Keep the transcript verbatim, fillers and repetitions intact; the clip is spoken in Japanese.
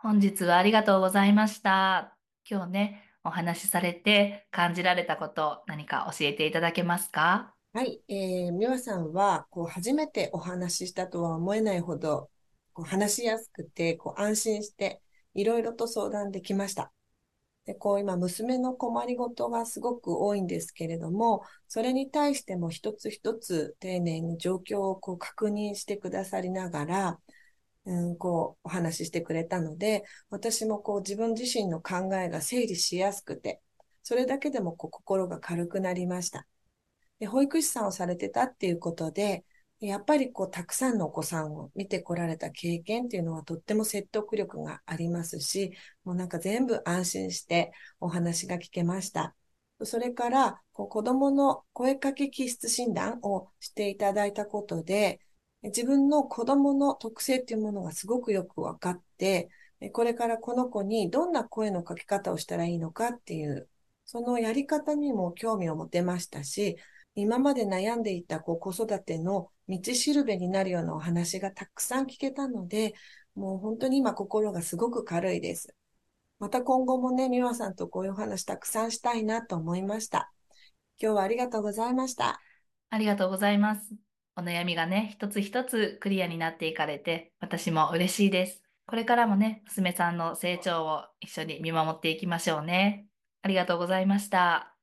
本日はありがとうございました。今日ね、お話しされて感じられたこと何か教えていただけますか？ はい、えー、美和さんは、こう、初めてお話ししたとは思えないほど、こう、話しやすくて、こう、安心して、いろいろと相談できました。で、こう、今、娘の困りごとがすごく多いんですけれども、それに対しても一つ一つ丁寧に状況をこう確認してくださりながら、うん、こう、お話ししてくれたので、私もこう、自分自身の考えが整理しやすくて、それだけでもこう、心が軽くなりました。で、保育士さんをされてたっていうことで、やっぱりこう、たくさんのお子さんを見てこられた経験っていうのはとっても説得力がありますし、もうなんか全部安心してお話が聞けました。それから、こう子供の声かけ気質診断をしていただいたことで、自分の子供の特性っていうものがすごくよく分かって、これからこの子にどんな声のかけ方をしたらいいのかっていう、そのやり方にも興味を持てましたし、今まで悩んでいたこう子育ての道しるべになるようなお話がたくさん聞けたので、もう本当に今心がすごく軽いです。また今後もね、美和さんとこういうお話たくさんしたいなと思いました。今日はありがとうございました。 ありがとうございます。お悩みがね、一つ一つクリアになっていかれて、私も嬉しいです。これからもね、娘さんの成長を一緒に見守っていきましょうね。ありがとうございました。